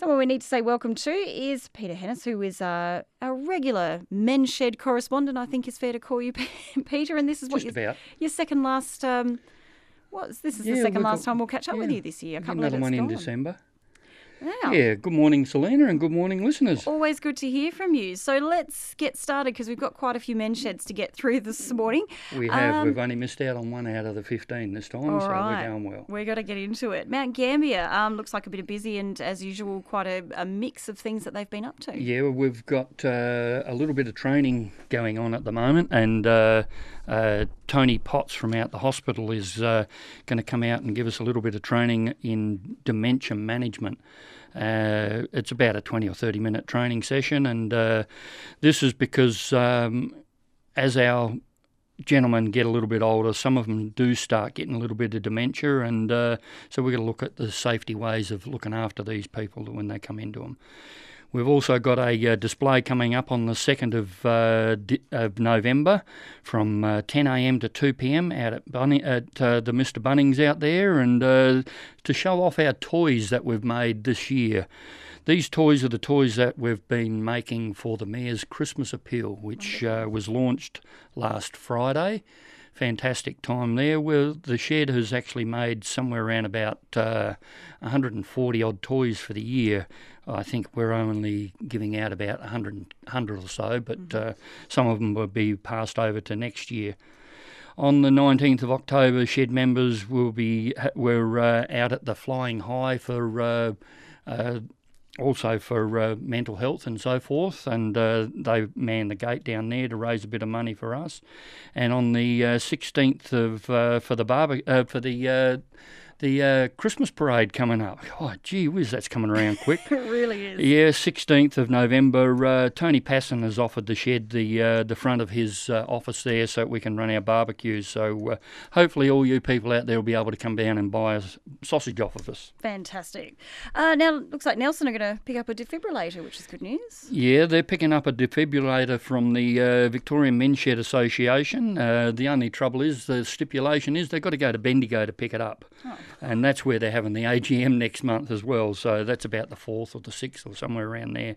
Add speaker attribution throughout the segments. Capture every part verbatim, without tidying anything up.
Speaker 1: Someone we need to say welcome to is Peter Hennis, who is uh, a regular Men's Shed correspondent. I think it's fair to call you Peter. And this is what
Speaker 2: Just
Speaker 1: your,
Speaker 2: about.
Speaker 1: your second last. Um, what's this is
Speaker 2: Yeah,
Speaker 1: the second
Speaker 2: we've
Speaker 1: last
Speaker 2: got-
Speaker 1: time we'll catch up
Speaker 2: yeah,
Speaker 1: with you this year. I can't
Speaker 2: Another
Speaker 1: believe
Speaker 2: one
Speaker 1: it's
Speaker 2: in
Speaker 1: gone.
Speaker 2: December.
Speaker 1: Now,
Speaker 2: Yeah, good morning, Selena, and good morning, listeners.
Speaker 1: always good to hear from you. So let's get started because we've got quite a few men's sheds to get through this morning.
Speaker 2: We have.
Speaker 1: Um,
Speaker 2: We've only missed out on one out of the fifteen this time,
Speaker 1: All
Speaker 2: so
Speaker 1: right.
Speaker 2: we're going well.
Speaker 1: We've got to get into it. Mount Gambier um, looks like a bit of busy and, as usual, quite a, a mix of things that they've been up to.
Speaker 2: Yeah, well, we've got uh, a little bit of training going on at the moment, and uh, uh, Tony Potts from out the hospital is uh, going to come out and give us a little bit of training in dementia management. Uh, it's about a twenty or thirty minute training session, and uh, this is because um, as our gentlemen get a little bit older, some of them do start getting a little bit of dementia, and uh, so we're going to look at the safety ways of looking after these people when they come into them. We've also got a uh, display coming up on the second of, uh, di- of November from uh, ten a m to two p m out at, Bunny- at uh, the Mister Bunnings out there, and uh, to show off our toys that we've made this year. These toys are the toys that we've been making for the Mayor's Christmas Appeal, which uh, was launched last Friday. Fantastic time there. Well, the shed has actually made somewhere around about uh, one hundred forty odd toys for the year. I think we're only giving out about one hundred, one hundred or so, but mm-hmm. uh, some of them will be passed over to next year. On the nineteenth of October, shed members will be we're uh, out at the Flying High for uh, uh, also for uh, mental health and so forth, and uh, they man the gate down there to raise a bit of money for us. And on the uh, sixteenth of uh, for the barbe- uh, for the uh, the uh, Christmas parade coming up. Oh, gee whiz, that's coming around quick.
Speaker 1: It really is.
Speaker 2: Yeah, sixteenth of November. Uh, Tony Passon has offered the shed the uh, the front of his uh, office there so we can run our barbecues. So uh, hopefully all you people out there will be able to come down and buy a sausage off of us.
Speaker 1: Fantastic. Uh, now, it looks like Nelson are going to pick up a defibrillator, which is good news.
Speaker 2: Yeah, they're picking up a defibrillator from the uh, Victorian Men's Shed Association. Uh, the only trouble is, the stipulation is they've got to go to Bendigo to pick it up.
Speaker 1: Oh.
Speaker 2: And that's where they're having the A G M next month as well. So that's about the fourth or the sixth or somewhere around there.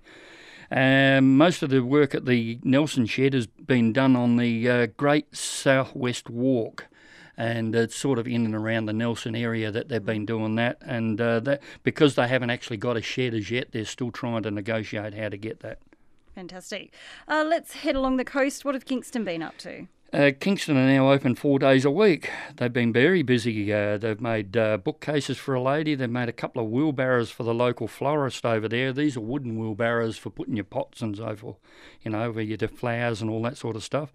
Speaker 2: Um, most of the work at the Nelson Shed has been done on the uh, Great Southwest Walk. And it's sort of in and around the Nelson area that they've been doing that. And uh, that because they haven't actually got a shed as yet, they're still trying to negotiate how to get that.
Speaker 1: Fantastic. Uh, let's head along the coast. What have Kingston been up to?
Speaker 2: Uh, Kingston are now open four days a week. They've been very busy. Uh, they've made uh, bookcases for a lady. They've made a couple of wheelbarrows for the local florist over there. These are wooden wheelbarrows for putting your pots and so forth, you know, where you do flowers and all that sort of stuff.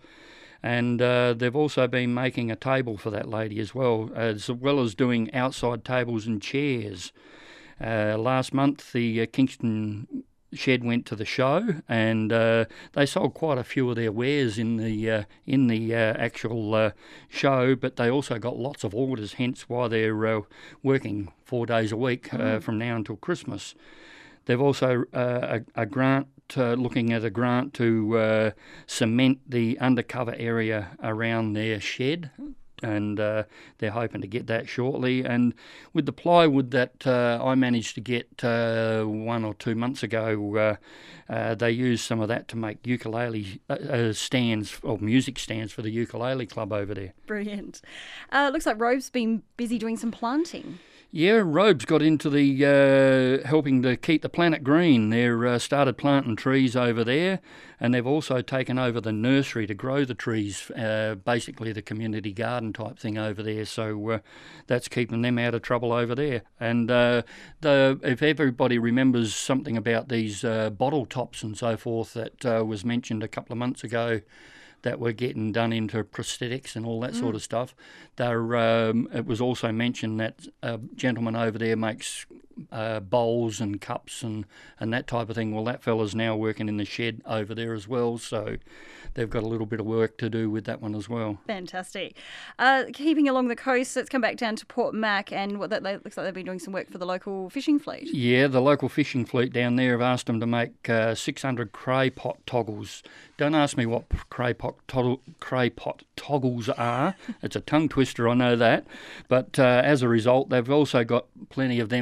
Speaker 2: And uh, they've also been making a table for that lady as well, as well as doing outside tables and chairs. Uh, last month, the uh, Kingston Shed went to the show, and uh, they sold quite a few of their wares in the uh, in the uh, actual uh, show, but they also got lots of orders, hence why they're uh, working four days a week uh, mm. from now until Christmas. They've also uh, a, a grant, uh, looking at a grant to uh, cement the undercover area around their shed. And uh, they're hoping to get that shortly. And with the plywood that uh, I managed to get uh, one or two months ago, uh, uh, they used some of that to make ukulele uh, uh, stands, or music stands for the ukulele club over there.
Speaker 1: Brilliant. Uh, looks like Rove's been busy doing some planting.
Speaker 2: Yeah, Robe's got into the uh, helping to keep the planet green. They've uh, started planting trees over there, and they've also taken over the nursery to grow the trees, uh, basically the community garden type thing over there. So uh, that's keeping them out of trouble over there. And uh, the, if everybody remembers something about these uh, bottle tops and so forth that uh, was mentioned a couple of months ago, that were getting done into prosthetics and all that mm. sort of stuff. They're, um, it was also mentioned that a gentleman over there makes uh, bowls and cups and, and that type of thing. Well, that fella's now working in the shed over there as well, so they've got a little bit of work to do with that one as well.
Speaker 1: Fantastic. Uh, keeping along the coast, let's come back down to Port Mac, and what that looks like they've been doing some work for the local fishing fleet.
Speaker 2: Yeah, the local fishing fleet down there have asked them to make uh, six hundred cray pot toggles. Don't ask me what cray pot, toggle, cray pot toggles are. It's a tongue twister, I know that. But uh, as a result, they've also got plenty of them for sale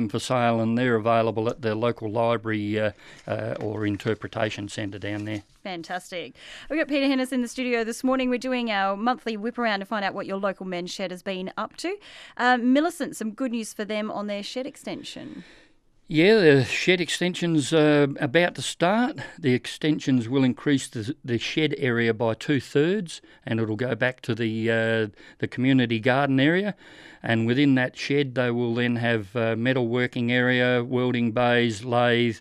Speaker 2: sale, and they're available at the local library uh, uh, or interpretation centre down there.
Speaker 1: Fantastic. We've got Peter Hennis in the studio this morning. We're doing our monthly whip around to find out what your local men's shed has been up to. Um, Millicent, some good news for them on their shed extension.
Speaker 2: Yeah, the shed extension's uh, about to start. The extensions will increase the, the shed area by two-thirds, and it'll go back to the uh, the community garden area. And within that shed, they will then have uh, metal working area, welding bays, lathe,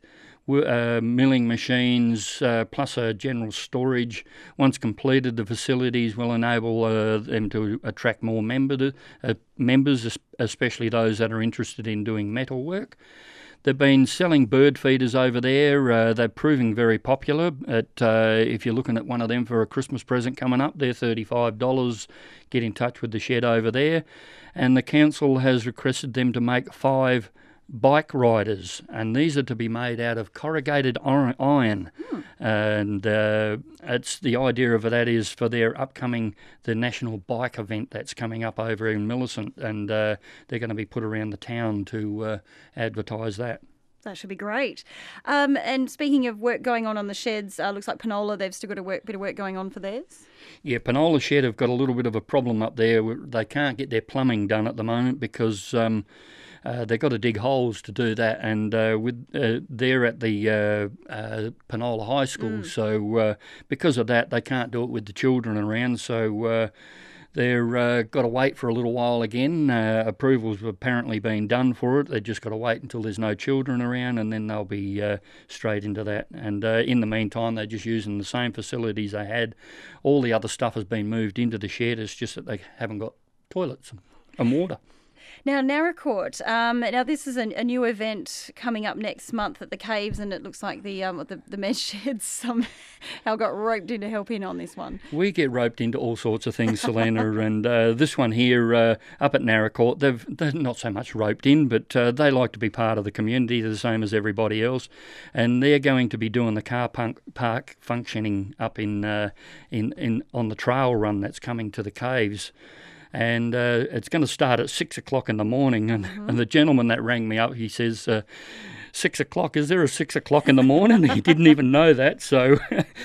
Speaker 2: uh, milling machines, uh, plus a general storage. Once completed, the facilities will enable uh, them to attract more member to, uh, members, especially those that are interested in doing metal work. They've been selling bird feeders over there. Uh, they're proving very popular. At, uh, if you're looking at one of them for a Christmas present coming up, they're thirty-five dollars. Get in touch with the shed over there. And the council has requested them to make five bike riders, and these are to be made out of corrugated iron. Hmm. And uh, it's the idea of that is for their upcoming the national bike event that's coming up over in Millicent, and uh, they're going to be put around the town to uh, advertise that.
Speaker 1: That should be great. Um, and speaking of work going on on the sheds, uh, looks like Penola, they've still got a work, bit of work going on for theirs.
Speaker 2: Yeah, Penola Shed have got a little bit of a problem up there. They can't get their plumbing done at the moment because um, uh, they've got to dig holes to do that, and uh, with uh, they're at the uh, uh, Penola High School, mm. so uh, because of that, they can't do it with the children around, so uh, they're uh, got to wait for a little while again. Uh, approvals have apparently been done for it. They've just got to wait until there's no children around, and then they'll be uh, straight into that. And uh, in the meantime, they're just using the same facilities they had. All the other stuff has been moved into the shed. It's just that they haven't got toilets and water.
Speaker 1: Now, Naracoorte, um, now this is a, a new event coming up next month at the Caves, and it looks like the um, the, the men's sheds somehow got roped in to help in on this one.
Speaker 2: We get roped into all sorts of things, Selena, and uh, this one here uh, up at Naracoorte, they've, they're not so much roped in, but uh, they like to be part of the community the same as everybody else, and they're going to be doing the car punk, park functioning up in, uh, in, in on the trail run that's coming to the Caves. And uh, it's going to start at six o'clock in the morning. And, mm-hmm. and the gentleman that rang me up, he says, uh, six o'clock, is there a six o'clock in the morning? He didn't even know that. So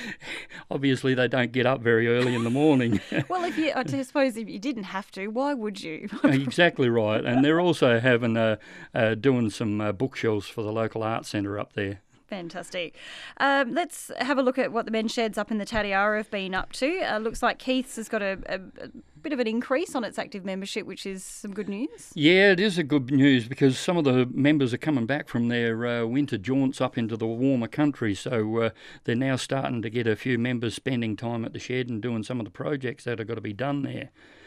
Speaker 2: obviously they don't get up very early in the morning.
Speaker 1: Well, if you, I suppose if you didn't have to, why would you?
Speaker 2: Exactly right. And they're also having uh, uh, doing some uh, bookshelves for the local art centre up there.
Speaker 1: Fantastic. Um, let's have a look at what the men's sheds up in the Tatiara have been up to. Uh, looks like Keith's has got a, a, a bit of an increase on its active membership, which is some good news.
Speaker 2: Yeah, it is a good news because some of the members are coming back from their uh, winter jaunts up into the warmer country, so uh, they're now starting to get a few members spending time at the shed and doing some of the projects that have got to be done there.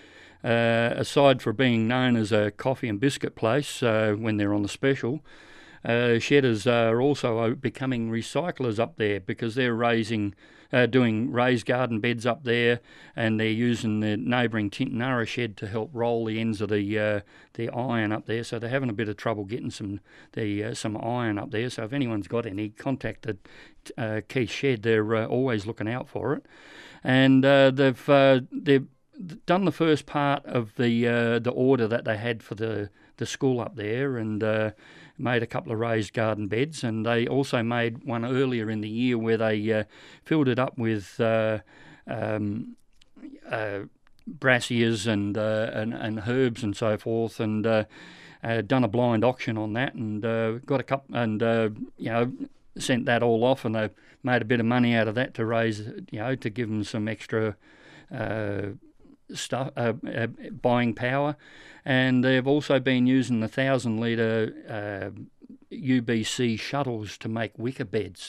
Speaker 2: Uh, aside from being known as a coffee and biscuit place uh, when they're on the special, Uh, shedders are also becoming recyclers up there because they're raising, uh, doing raised garden beds up there, and they're using the neighbouring Tintinara shed to help roll the ends of the uh, the iron up there. So they're having a bit of trouble getting some the uh, some iron up there. So if anyone's got any, contact the uh, Keith Shed. They're uh, always looking out for it, and uh, they've uh, they've done the first part of the uh, the order that they had for the the school up there, and uh, made a couple of raised garden beds, and they also made one earlier in the year where they uh, filled it up with uh, um, uh, brassicas and, uh, and and herbs and so forth, and uh, uh, done a blind auction on that, and uh, got a couple, and uh, you know, sent that all off, and they made a bit of money out of that to raise, you know, to give them some extra Uh, stuff, uh, uh, buying power, and they've also been using the thousand litre uh, U B C shuttles to make wicker beds.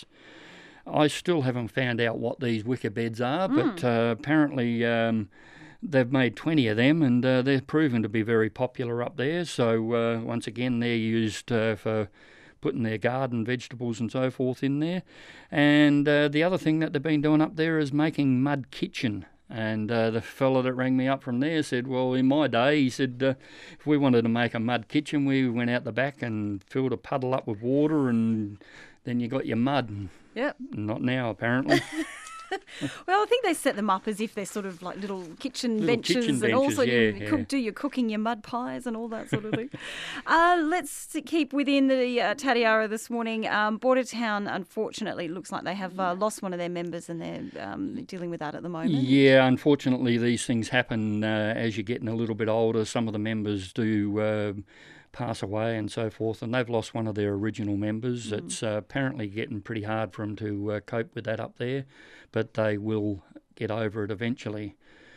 Speaker 2: I still haven't found out what these wicker beds are, mm. but uh, apparently um, they've made twenty of them, and uh, they're proven to be very popular up there. So uh, once again, they're used uh, for putting their garden vegetables and so forth in there. And uh, the other thing that they've been doing up there is making mud kitchen. And uh, the fella that rang me up from there said, well, in my day, he said, uh, if we wanted to make a mud kitchen, we went out the back and filled a puddle up with water, and then you got your mud.
Speaker 1: Yep.
Speaker 2: Not now, apparently.
Speaker 1: Well, I think they set them up as if they're sort of like little kitchen
Speaker 2: Little
Speaker 1: benches,
Speaker 2: kitchen
Speaker 1: and also
Speaker 2: benches,
Speaker 1: you
Speaker 2: yeah, yeah.
Speaker 1: cook, do your cooking, your mud pies, and all that sort of thing. uh, let's keep within the uh, Tatiara this morning. Um, Bordertown, unfortunately, looks like they have uh, lost one of their members, and they're um, dealing with that at the moment.
Speaker 2: Yeah, unfortunately, these things happen uh, as you're getting a little bit older. Some of the members do uh, pass away and so forth, and they've lost one of their original members. Mm. It's uh, apparently getting pretty hard for them to uh, cope with that up there, but they will get over it eventually.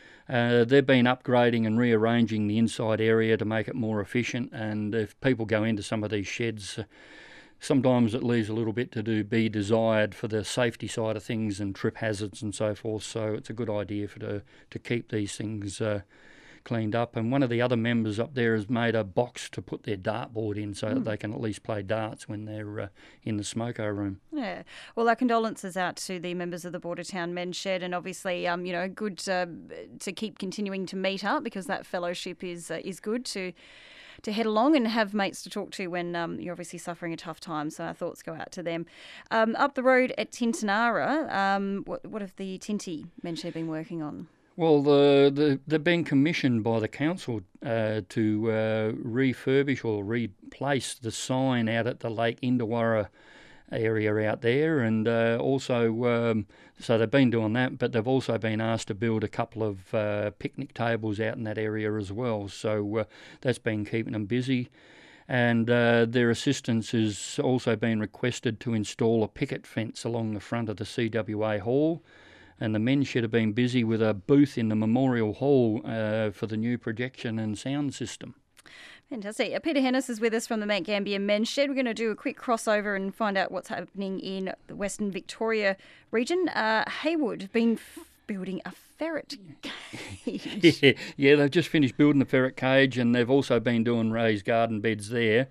Speaker 2: Uh, they've been upgrading and rearranging the inside area to make it more efficient, and if people go into some of these sheds, sometimes it leaves a little bit to do be desired for the safety side of things and trip hazards and so forth. So it's a good idea for to to keep these things uh, cleaned up. And one of the other members up there has made a box to put their dartboard in, so mm. that they can at least play darts when they're uh, in the smoko room.
Speaker 1: Yeah. Well, our condolences out to the members of the Bordertown Men's Shed, and obviously, um, you know, good uh, to keep continuing to meet up, because that fellowship is uh, is good to. to head along and have mates to talk to when um, you're obviously suffering a tough time. So our thoughts go out to them. Um, up the road at Tintinara, um, what, what have the Tinti Men's Shed been working on?
Speaker 2: Well, the, the, they've been commissioned by the council uh, to uh, refurbish or replace the sign out at the Lake Indawara area out there, and uh, also um, so they've been doing that, but they've also been asked to build a couple of uh, picnic tables out in that area as well, so uh, that's been keeping them busy. And uh, their assistance has also been requested to install a picket fence along the front of the C W A hall, and the men's shed have been busy with a booth in the Memorial Hall uh, for the new projection and sound system.
Speaker 1: Fantastic. Uh, Peter Hennis is with us from the Mount Gambier Men's Shed. We're going to do a quick crossover and find out what's happening in the Western Victoria region. Uh, Haywood been f- building a ferret cage.
Speaker 2: yeah, yeah, they've just finished building the ferret cage, and they've also been doing raised garden beds there.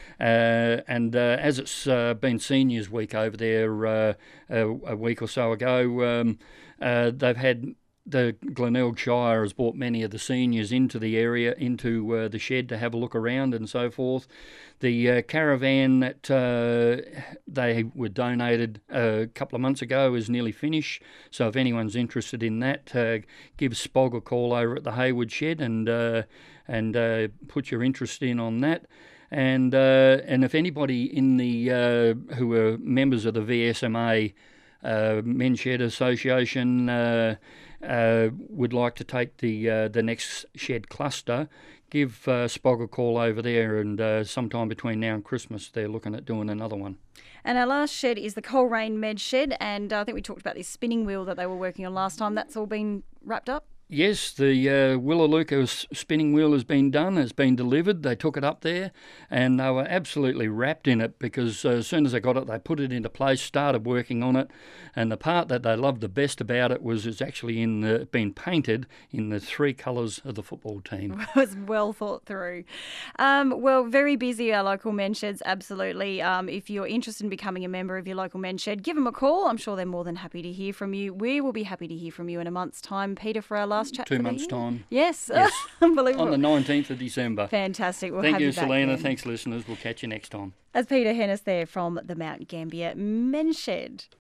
Speaker 2: Uh, and uh, as it's uh, been Seniors Week over there uh, a, a week or so ago, um, uh, they've had... The Glenelg Shire has brought many of the seniors into the area, into uh, the shed to have a look around and so forth. The uh, caravan that uh, they were donated a couple of months ago is nearly finished. So if anyone's interested in that, uh, give Spog a call over at the Haywood Shed and uh, and uh, put your interest in on that. And uh, and if anybody in the uh, who are members of the V S M A uh, Men's Shed Association uh, Uh, would like to take the uh, the next shed cluster, give uh, Spog a call over there, and uh, sometime between now and Christmas they're looking at doing another one.
Speaker 1: And our last shed is the Coleraine Med Shed, and uh, I think we talked about this spinning wheel that they were working on last time. That's all been wrapped up?
Speaker 2: Yes, the uh, Willaluka spinning wheel has been done, has been delivered. They took it up there and they were absolutely wrapped in it, because uh, as soon as they got it, they put it into place, started working on it. And the part that they loved the best about it was it's actually in the, been painted in the three colours of the football team.
Speaker 1: It was well thought through. Um, well, very busy, our local men's sheds, absolutely. Um, if you're interested in becoming a member of your local men's shed, give them a call. I'm sure they're more than happy to hear from you. We will be happy to hear from you in a month's time, Peter, for our last chat.
Speaker 2: Two months' time.
Speaker 1: Yes.
Speaker 2: yes.
Speaker 1: Unbelievable.
Speaker 2: On the nineteenth of December.
Speaker 1: Fantastic. We'll
Speaker 2: Thank
Speaker 1: have
Speaker 2: you,
Speaker 1: you back
Speaker 2: Selena.
Speaker 1: then.
Speaker 2: Thanks, listeners. We'll catch you next time.
Speaker 1: That's Peter Hennis there from the Mount Gambier Men's Shed.